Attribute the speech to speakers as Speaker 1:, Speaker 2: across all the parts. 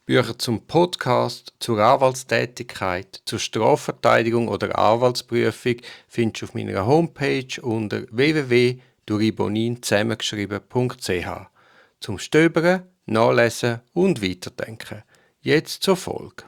Speaker 1: Bücher zum Podcast, zur Anwaltstätigkeit, zur Strafverteidigung oder Anwaltsprüfung findest du auf meiner Homepage unter www.duribonin zusammengeschrieben.ch. Zum Stöbern, Nachlesen und Weiterdenken. Jetzt zur Folge.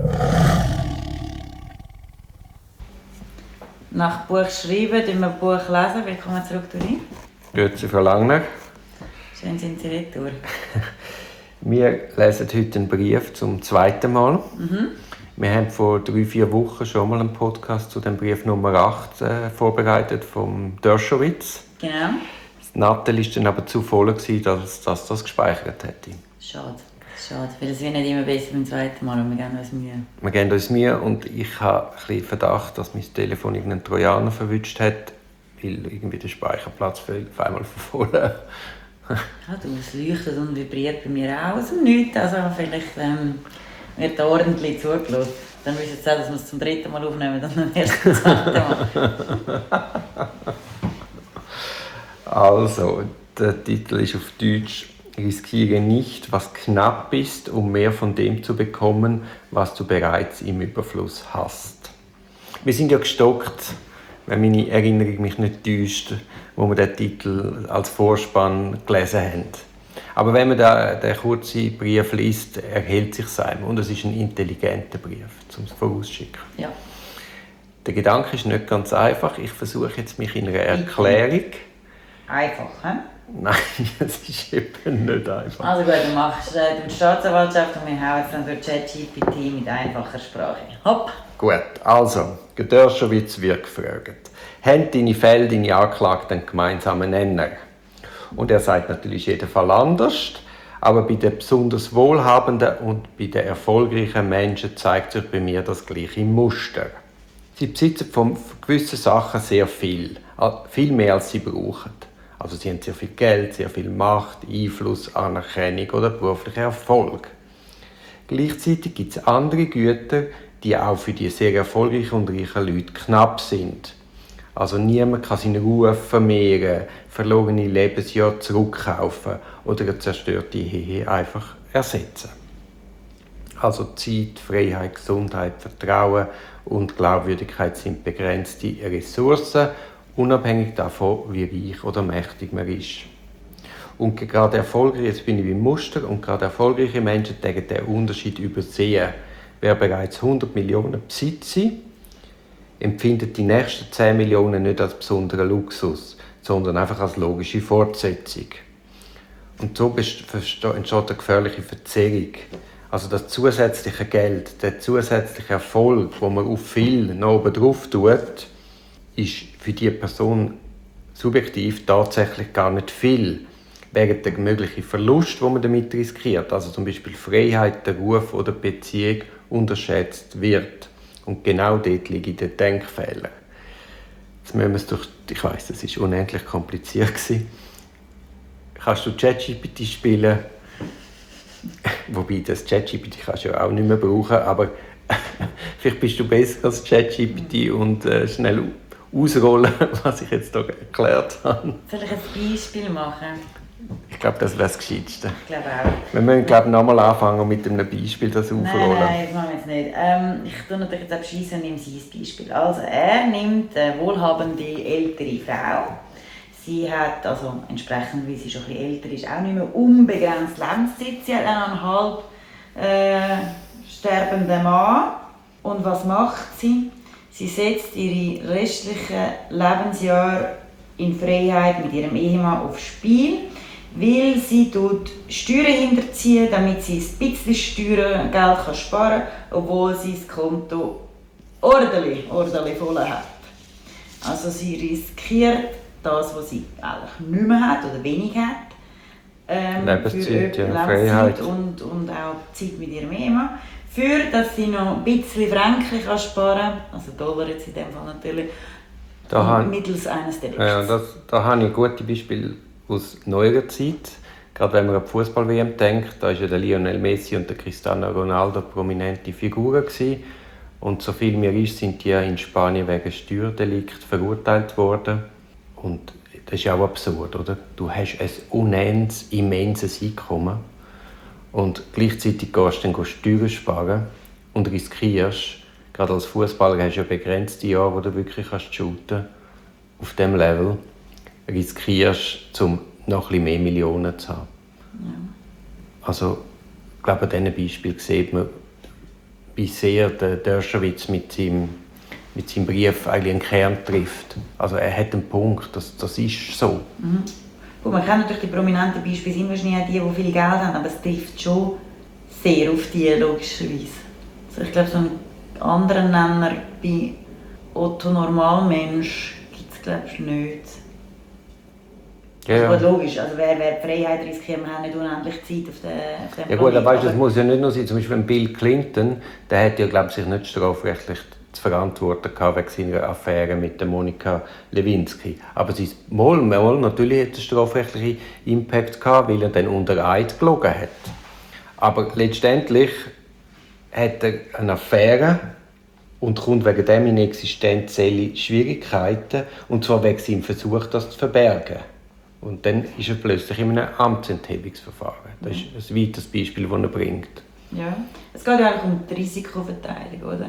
Speaker 2: Nach Buch schreiben, wir Buch lesen. Willkommen zurück, Duri.
Speaker 1: Grüezi, Frau Langner.
Speaker 2: Schön sind Sie retour.
Speaker 1: Wir lesen heute einen Brief zum zweiten Mal. Wir haben vor 3-4 Wochen schon mal einen Podcast zu dem Brief Nummer 8 vorbereitet vom Dershowitz.
Speaker 2: Genau.
Speaker 1: Das Nattel war dann aber zu voll, dass das gespeichert hätte.
Speaker 2: Schade, weil es wird nicht immer besser beim zweiten Mal und wir geben uns Mühe.
Speaker 1: Wir geben uns Mühe und ich habe ein bisschen Verdacht, dass mein Telefon irgendeinen Trojaner verwünscht hat, weil irgendwie der Speicherplatz auf einmal vervoll.
Speaker 2: Ja, es leuchtet und vibriert bei mir auch aus dem Nichts. Also vielleicht wird da ordentlich zugelassen. Dann wissen Sie auch, dass wir es zum 3. Mal aufnehmen und dann erst zum 2. Mal.
Speaker 1: Also, der Titel ist auf Deutsch «Riskiere nicht, was knapp ist, um mehr von dem zu bekommen, was du bereits im Überfluss hast». Wir sind ja gestockt, wenn meine Erinnerung mich nicht täuscht, wo wir den Titel als Vorspann gelesen haben. Aber wenn man den kurzen Brief liest, erhält sich einem. Und es ist ein intelligenter Brief, zum Vorausschicken.
Speaker 2: Ja.
Speaker 1: Der Gedanke ist nicht ganz einfach. Ich versuche jetzt mich in einer Erklärung.
Speaker 2: Einfach, hä?
Speaker 1: Nein, es ist eben nicht einfach.
Speaker 2: Also gut, du machst die Staatsanwaltschaft und wir hauen jetzt dann durch ChatGPT mit einfacher Sprache. Hopp!
Speaker 1: Gut, also, der Dershowitz wird gefragt. Haben deine Fälle, deine Anklagten einen gemeinsamen Nenner? Und er sagt natürlich jeder Fall anders, aber bei den besonders wohlhabenden und bei den erfolgreichen Menschen zeigt sich bei mir das gleiche Muster. Sie besitzen von gewissen Sachen sehr viel mehr als sie brauchen. Also sie haben sehr viel Geld, sehr viel Macht, Einfluss, Anerkennung oder beruflichen Erfolg. Gleichzeitig gibt es andere Güter, die auch für die sehr erfolgreichen und reichen Leute knapp sind. Also niemand kann seinen Ruf vermehren, verlorene Lebensjahre zurückkaufen oder eine zerstörte Ehe einfach ersetzen. Also Zeit, Freiheit, Gesundheit, Vertrauen und Glaubwürdigkeit sind begrenzte Ressourcen, unabhängig davon, wie reich oder mächtig man ist. Und gerade erfolgreich, jetzt bin ich beim Muster, und gerade erfolgreiche Menschen denken den Unterschied übersehen. Wer bereits 100 Millionen besitzt, empfindet die nächsten 10 Millionen nicht als besonderen Luxus, sondern einfach als logische Fortsetzung. Und so entsteht eine gefährliche Verzerrung. Also das zusätzliche Geld, der zusätzliche Erfolg, den man auf viel noch oben drauf tut, ist für die Person subjektiv tatsächlich gar nicht viel, während der mögliche Verlust, den man damit riskiert, also zum Beispiel Freiheit, der Ruf oder die Beziehung, unterschätzt wird. Und genau dort liegen die Denkfehler. Jetzt müssen wir es ich weiss, das war unendlich kompliziert. Kannst du ChatGPT spielen? Wobei, das ChatGPT kannst du ja auch nicht mehr brauchen, aber vielleicht bist du besser als ChatGPT und schnell ausrollen, was ich jetzt hier erklärt habe.
Speaker 2: Soll ich ein Beispiel machen?
Speaker 1: Ich glaube, das wäre das Gescheitste.
Speaker 2: Ich glaube auch.
Speaker 1: Wir müssen nochmal anfangen mit einem Beispiel, das aufrollen.
Speaker 2: Nein, das machen wir jetzt nicht. Ich tue natürlich jetzt abschießen und nehme sein Beispiel. Also, er nimmt eine wohlhabende ältere Frau. Sie hat, also entsprechend, wie sie schon ein bisschen älter ist, auch nicht mehr unbegrenzt Lebenszeit. Sie hat einen halb sterbenden Mann. Und was macht sie? Sie setzt ihre restlichen Lebensjahre in Freiheit mit ihrem Ehemann aufs Spiel, weil sie Steuern hinterziehen, damit sie ein bisschen Steuergeld sparen kann, obwohl sie das Konto ordentlich voll hat. Also sie riskiert das, was sie eigentlich nicht mehr hat oder wenig hat,
Speaker 1: Lebenszeit,
Speaker 2: für
Speaker 1: Freiheit
Speaker 2: und auch Zeit mit ihrem Ehemann, für dass sie noch ein bisschen Franken sparen kann, also Dollar jetzt in dem Fall natürlich, mittels eines Delikts.
Speaker 1: Ja, da habe ich gute Beispiele aus neuerer Zeit. Gerade wenn man an die Fußball-WM denkt, da war ja der Lionel Messi und der Cristiano Ronaldo prominente Figuren gewesen. Und so viel mir ist, sind die in Spanien wegen Steuerdelikt verurteilt worden. Und das ist ja auch absurd, oder? Du hast ein immenses Einkommen Und gleichzeitig gehst du dann Steuern sparen und riskierst, gerade als Fußballer hast du ja begrenzte Jahre, wo du wirklich shooten kannst, auf diesem Level, riskierst, um noch ein bisschen mehr Millionen zu haben. Ja. Also, ich glaube, an diesem Beispiel sieht man, wie sehr der Dershowitz mit seinem Brief eigentlich einen Kern trifft. Also er hat einen Punkt, das ist so.
Speaker 2: Mhm. Gut, man kennt natürlich die prominenten Beispiele, sind wahrscheinlich auch die viel Geld haben, aber es trifft schon sehr auf die, logischerweise. Also ich glaube, so einen anderen Nenner bei Otto Normalmensch gibt es, glaube ich, nicht. Ja. Also gut, logisch, also wer die Freiheit riskiert, man hat nicht unendlich Zeit auf dem
Speaker 1: Ja gut, aber das muss ja nicht nur sein. Zum Beispiel Bill Clinton, der hat ja, glaube ich, sich nicht strafrechtlich zu verantworten gehabt wegen seiner Affäre mit der Monika Lewinsky. Aber sie natürlich hat es strafrechtlichen Impact gehabt, weil er dann unter Eid gelogen hat. Aber letztendlich hat er eine Affäre und kommt wegen dem in existenzielle Schwierigkeiten, und zwar wegen seinem Versuch, das zu verbergen. Und dann ist er plötzlich in einem Amtsenthebungsverfahren. Das ist ein weiteres Beispiel, das er bringt.
Speaker 2: Ja, es geht ja eigentlich um die Risikoverteilung, oder?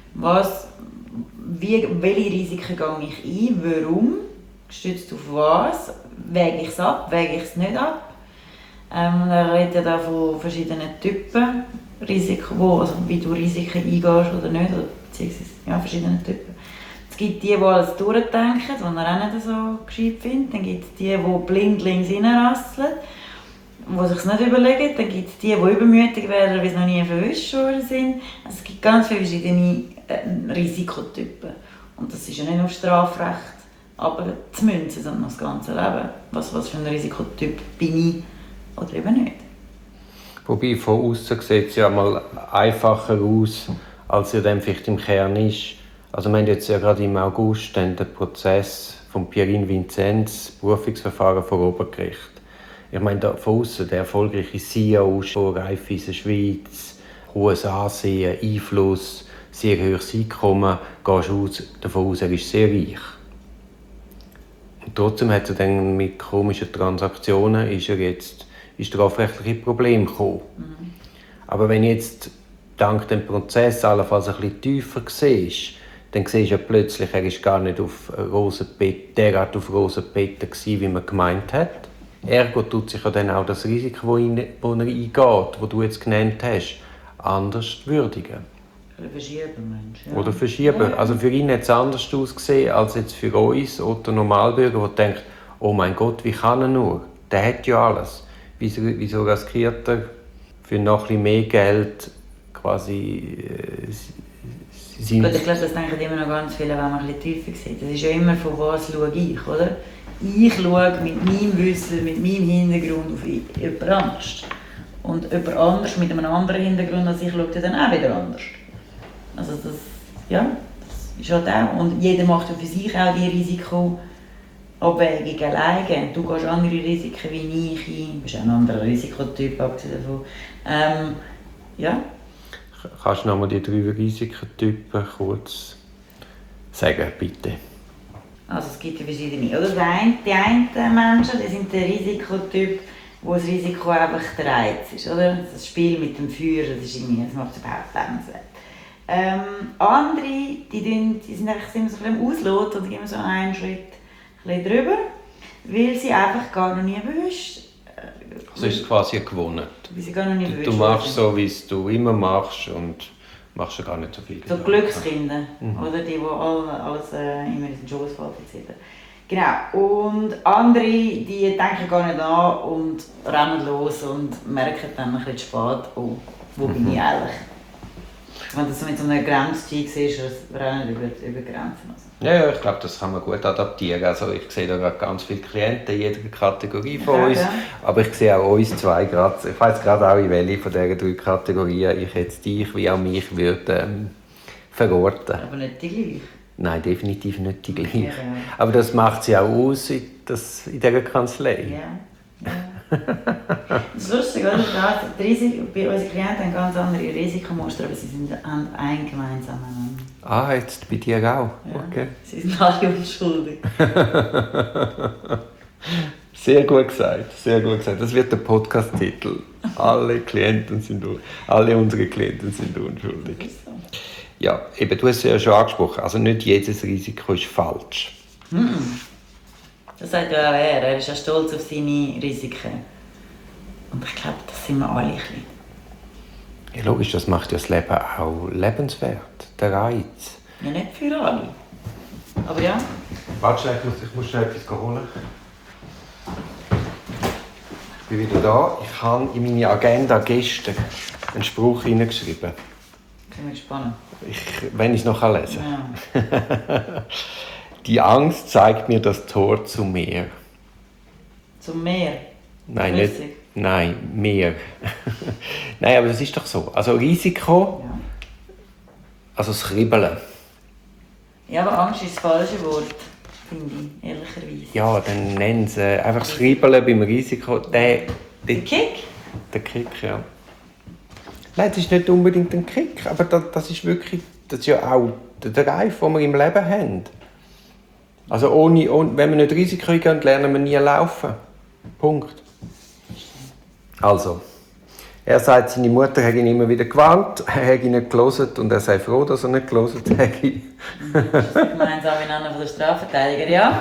Speaker 2: Welche Risiken gehe ich ein? Warum? Gestützt auf was? Wäge ich es ab? Wäge ich es nicht ab? Er redet ja da von verschiedenen Typen Risiken, also wie du Risiken eingehst oder nicht, oder beziehungsweise verschiedene Typen. Es gibt die alles durchdenken, die er auch nicht so gescheit findet. Dann gibt es die blindlings reinrasseln, die sich es nicht überlegen. Dann gibt es die übermütig werden, weil sie noch nie verwischt worden sind. Also es gibt ganz viele verschiedene Risikotypen. Und das ist ja nicht nur Strafrecht, aber zu münzen, sondern das ganze Leben. Was für ein Risikotyp bin ich oder eben nicht.
Speaker 1: Wobei von außen sieht es ja mal einfacher aus, als es dann vielleicht im Kern ist. Also wir haben jetzt ja gerade im August den Prozess von Pierin Vinzenz, Berufungsverfahren vor Obergericht. Ich meine, da von außen der erfolgreiche CEO von Raiffeisen Schweiz, hohes Ansehen, Einfluss, sehr hohes Einkommen, gehst du davon aus, er ist sehr reich. Und trotzdem hat er dann mit komischen Transaktionen strafrechtliche Probleme gekommen. Mhm. Aber wenn jetzt dank dem Prozess allenfalls ein bisschen tiefer siehst, dann siehst du ja plötzlich, er war gar nicht derart auf rosen Beeten, wie man gemeint hat. Ergo tut sich ja dann auch das Risiko, das er eingeht, das du jetzt genannt hast, anders würdigen.
Speaker 2: Oder verschieben, Mensch. Ja.
Speaker 1: Oder verschieben. Ja. Also für ihn hat es anders ausgesehen als jetzt für uns, Otto Normalbürger, der denkt, oh mein Gott, wie kann er nur? Der hat ja alles. Wieso riskiert er für noch ein bisschen mehr Geld quasi
Speaker 2: ich glaube, das denken immer noch ganz viele, wenn man ein bisschen tiefer sieht. Das ist ja immer, von was schaue ich, oder? Ich schaue mit meinem Wissen, mit meinem Hintergrund auf jemand anderes. Und jemand anderes mit einem anderen Hintergrund als ich schaut dann auch wieder anders. Also das ist halt auch. Und jeder macht ja für sich auch die Risikoabwägung alleine. Du gehst andere Risiken wie ich ein. Du bist auch ein anderer Risikotyp, abgesehen davon.
Speaker 1: Kannst du noch mal die 3 Risikotypen kurz sagen, bitte?
Speaker 2: Also es gibt ja verschiedene. Oder die einen Menschen, die sind der Risikotyp, wo das Risiko einfach der Reiz ist. Oder? Das Spiel mit dem Feuer, das macht überhaupt lebenswert. Andere, die sind einfach immer so ein bisschen am Ausloten und gehen so einen Schritt ein bisschen drüber, weil sie einfach gar noch nie bewusst.
Speaker 1: Also ist es quasi gewonnen. Du machst so, wie es du immer machst und machst ja gar nicht so viel.
Speaker 2: So Glückskinder, oder? Die alles immer in den Schoß fallen etc. Genau. Und andere, die denken gar nicht an und rennen los und merken dann ein bisschen spät, oh, wo bin ich eigentlich? Wenn das mit so einer Grenzstieg siehst, rennen über Grenzen. Also.
Speaker 1: Ja, ich glaube, das kann man gut adaptieren. Also ich sehe da gerade ganz viele Klienten in jeder Kategorie von uns. Ja. Aber ich sehe auch uns zwei gerade. Ich weiss gerade auch, in welche von diesen 3 Kategorien ich jetzt dich wie auch mich würde verorten.
Speaker 2: Aber nicht die gleiche?
Speaker 1: Nein, definitiv nicht die gleiche. Ja. Aber das macht sie auch aus in dieser Kanzlei.
Speaker 2: Ja. Das ist lustig, oder? Bei unseren Klienten haben ganz andere Risikomuster, aber sie haben einen gemeinsamen.
Speaker 1: Ah, jetzt bei dir auch?
Speaker 2: Ja,
Speaker 1: okay.
Speaker 2: Sie sind alle unschuldig.
Speaker 1: Sehr gut gesagt, sehr gut gesagt. Das wird der Podcast-Titel. Alle unsere Klienten sind unschuldig. Ja, eben, du hast es ja schon angesprochen. Also nicht jedes Risiko ist falsch.
Speaker 2: Das sagt ja auch er. Er ist ja stolz auf seine Risiken. Und ich glaube, das sind wir alle ein bisschen.
Speaker 1: Ja, logisch, das macht ja das Leben auch lebenswert. Der Reiz.
Speaker 2: Ja, nicht für alle. Aber ja.
Speaker 1: Warte schnell, ich muss schnell etwas holen. Ich bin wieder da. Ich habe in meine Agenda gestern einen Spruch hineingeschrieben.
Speaker 2: Ich bin gespannt.
Speaker 1: Wenn ich es noch lesen kann.
Speaker 2: Ja.
Speaker 1: Die Angst zeigt mir das Tor zum Meer.
Speaker 2: Zum Meer?
Speaker 1: Nein, nicht. Nein, Meer. Nein, aber das ist doch so. Also Risiko,
Speaker 2: Ja.
Speaker 1: also das Kribbeln.
Speaker 2: Ja, aber Angst ist das falsche Wort, finde ich, ehrlicherweise.
Speaker 1: Ja, dann nennen sie einfach das Kribbeln beim Risiko. Der
Speaker 2: Kick?
Speaker 1: Der Kick, ja. Nein, das ist nicht unbedingt ein Kick, aber das ist wirklich, das ist ja auch der Drive, den wir im Leben haben. Also wenn wir nicht Risiko eingehen, lernen wir nie laufen. Punkt. Also, er sagt, seine Mutter hat ihn immer wieder gewarnt, er hat ihn nicht gehört und er sei froh, dass er nicht gehört hat.
Speaker 2: Gemeinsam miteinander von der Strafverteidiger, ja?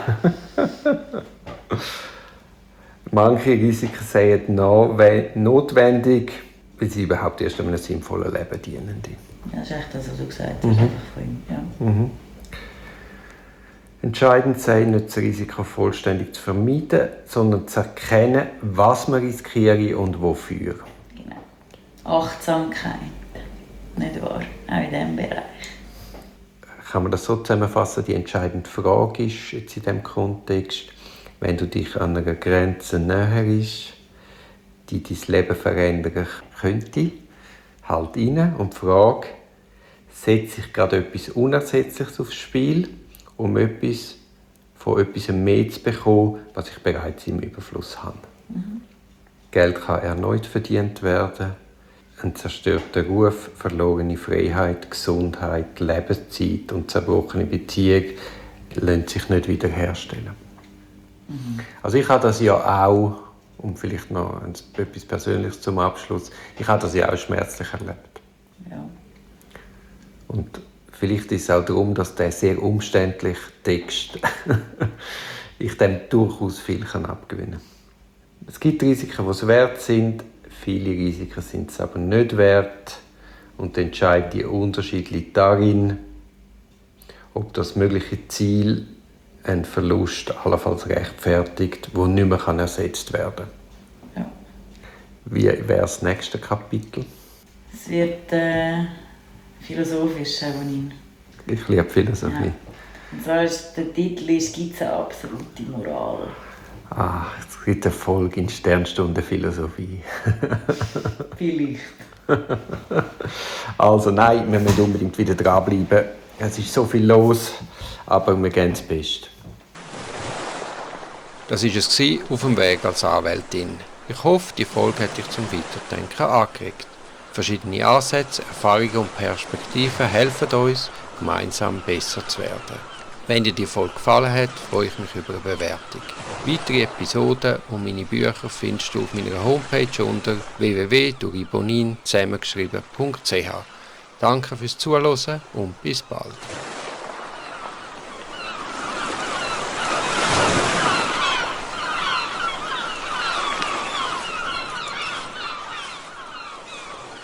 Speaker 1: Manche Risiken seien notwendig, weil sie überhaupt erst einem sinnvollen Leben dienen.
Speaker 2: Ja, das ist echt das, was du gesagt hast. Ja.
Speaker 1: Entscheidend sei nicht das Risiko vollständig zu vermeiden, sondern zu erkennen, was man riskiere und wofür.
Speaker 2: Genau. Achtsamkeit. Nicht wahr? Auch in diesem Bereich.
Speaker 1: Kann man das so zusammenfassen? Die entscheidende Frage ist jetzt in diesem Kontext, wenn du dich an einer Grenze näherst, die dein Leben verändern könnte, halt rein und die Frage, setze ich gerade etwas Unersetzliches aufs Spiel, um von etwas mehr zu bekommen, was ich bereits im Überfluss habe. Geld kann erneut verdient werden. Ein zerstörter Ruf, verlorene Freiheit, Gesundheit, Lebenszeit und zerbrochene Beziehung lassen sich nicht wiederherstellen. Also ich habe das ja auch, und vielleicht noch etwas Persönliches zum Abschluss, ich habe das ja auch schmerzlich erlebt.
Speaker 2: Ja.
Speaker 1: Und vielleicht ist es auch darum, dass der sehr umständliche Text ich dem durchaus viel abgewinnen kann. Es gibt Risiken, die es wert sind, viele Risiken sind es aber nicht wert. Und der entscheidende Unterschied liegt darin, ob das mögliche Ziel einen Verlust allenfalls rechtfertigt, der nicht mehr ersetzt werden kann.
Speaker 2: Ja.
Speaker 1: Wie wäre das nächste Kapitel?
Speaker 2: Es wird philosophisch, Evelyn.
Speaker 1: Ich liebe Philosophie.
Speaker 2: Ja. Und zwar ist der Titel «Gibt es eine absolute Moral?»
Speaker 1: Es gibt eine Folge in Sternstunde Philosophie.
Speaker 2: Vielleicht.
Speaker 1: Also nein, wir müssen unbedingt wieder dranbleiben. Es ist so viel los, aber wir geben das Beste. Das war es auf dem Weg als Anwältin. Ich hoffe, die Folge hat dich zum Weiterdenken angeregt. Verschiedene Ansätze, Erfahrungen und Perspektiven helfen uns, gemeinsam besser zu werden. Wenn dir die Folge gefallen hat, freue ich mich über eine Bewertung. Weitere Episoden und meine Bücher findest du auf meiner Homepage unter www.duribonin zusammengeschrieben.ch. Danke fürs Zuhören und bis bald.